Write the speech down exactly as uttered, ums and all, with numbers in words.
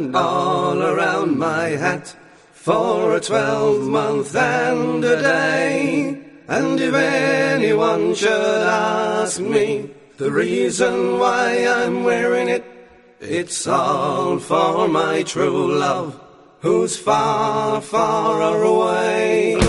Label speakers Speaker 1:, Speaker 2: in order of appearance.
Speaker 1: and all around my hat for a twelve-month and a day. And if anyone should ask me the reason why I'm wearing it, it's all for my true love, who's far, far away.